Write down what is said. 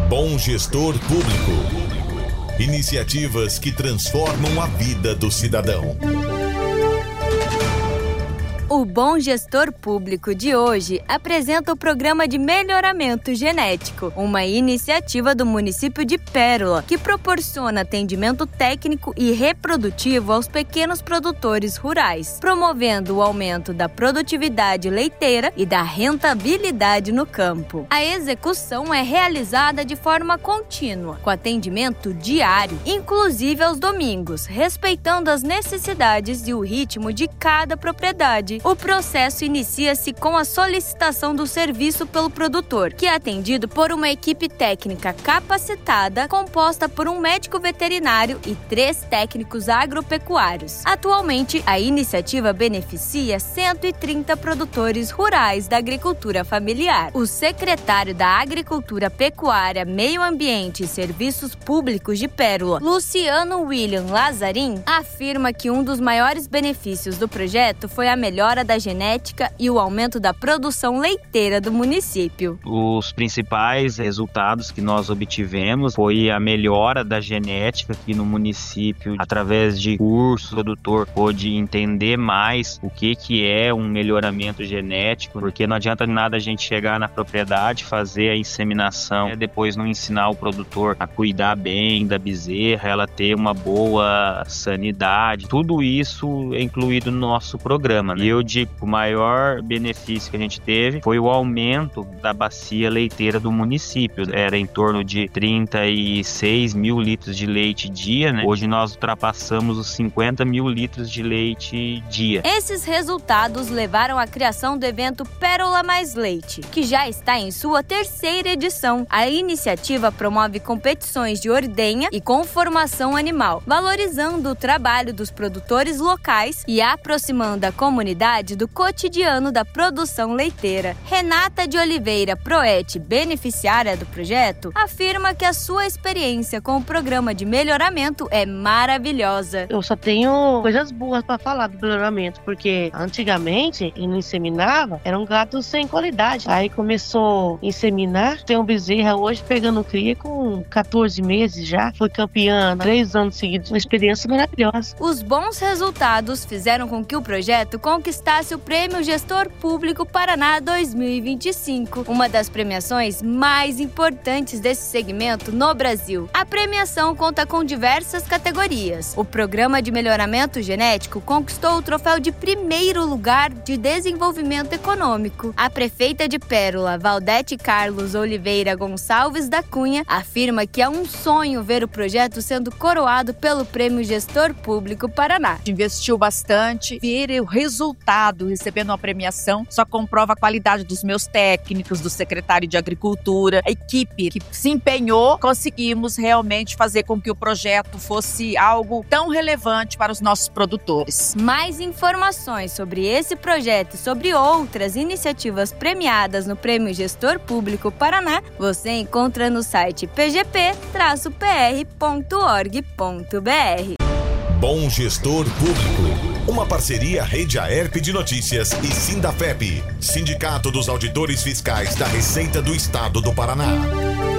Bom Gestor Público. Iniciativas que transformam a vida do cidadão. O Bom Gestor Público de hoje apresenta o Programa de Melhoramento Genético, uma iniciativa do município de Pérola que proporciona atendimento técnico e reprodutivo aos pequenos produtores rurais, promovendo o aumento da produtividade leiteira e da rentabilidade no campo. A execução é realizada de forma contínua, com atendimento diário, inclusive aos domingos, respeitando as necessidades e o ritmo de cada propriedade. O processo inicia-se com a solicitação do serviço pelo produtor, que é atendido por uma equipe técnica capacitada, composta por um médico veterinário e 3 técnicos agropecuários. Atualmente, a iniciativa beneficia 130 produtores rurais da agricultura familiar. O secretário da Agricultura, Pecuária, Meio Ambiente e Serviços Públicos de Pérola, Luciano William Lazarim, afirma que um dos maiores benefícios do projeto foi a melhora da genética e o aumento da produção leiteira do município. Os principais resultados que nós obtivemos foi a melhora da genética aqui no município. Através de cursos, o produtor pôde entender mais o que é um melhoramento genético, porque não adianta nada a gente chegar na propriedade, fazer a inseminação, depois não ensinar o produtor a cuidar bem da bezerra, ela ter uma boa sanidade. Tudo isso é incluído no nosso programa, né? E eu digo, o maior benefício que a gente teve foi o aumento da bacia leiteira do município. Era em torno de 36 mil litros de leite dia, né? Hoje nós ultrapassamos os 50 mil litros de leite dia. Esses resultados levaram à criação do evento Pérola Mais Leite, que já está em sua 3ª edição. A iniciativa promove competições de ordenha e conformação animal, valorizando o trabalho dos produtores locais e aproximando a comunidade do cotidiano da produção leiteira. Renata de Oliveira Proete, beneficiária do projeto, afirma que a sua experiência com o programa de melhoramento é maravilhosa. Eu só tenho coisas boas para falar do melhoramento, porque antigamente, e não inseminava, era um gado sem qualidade. Aí começou a inseminar, tem um bezerra hoje pegando cria com 14 meses já, foi campeã 3 anos seguidos, uma experiência maravilhosa. Os bons resultados fizeram com que o projeto conquistasse o Prêmio Gestor Público Paraná 2025, uma das premiações mais importantes desse segmento no Brasil. A premiação conta com diversas categorias. O Programa de Melhoramento Genético conquistou o troféu de 1º lugar de desenvolvimento econômico. A prefeita de Pérola, Valdete Carlos Oliveira Gonçalves da Cunha, afirma que é um sonho ver o projeto sendo coroado pelo Prêmio Gestor Público Paraná. Investiu bastante, ver o resultado, recebendo uma premiação, só comprova a qualidade dos meus técnicos, do secretário de Agricultura, a equipe que se empenhou, conseguimos realmente fazer com que o projeto fosse algo tão relevante para os nossos produtores. Mais informações sobre esse projeto e sobre outras iniciativas premiadas no Prêmio Gestor Público Paraná, você encontra no site pgp-pr.org.br. Bom Gestor Público. Uma parceria Rede Aerp de Notícias e Sindafep, Sindicato dos Auditores Fiscais da Receita do Estado do Paraná.